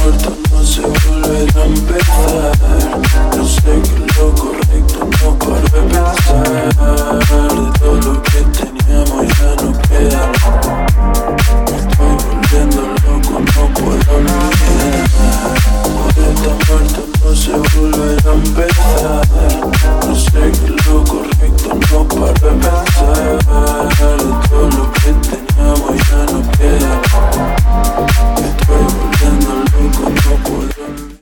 puerta no se volverá a empezar. No sé qué es lo correcto, no paro de pensar.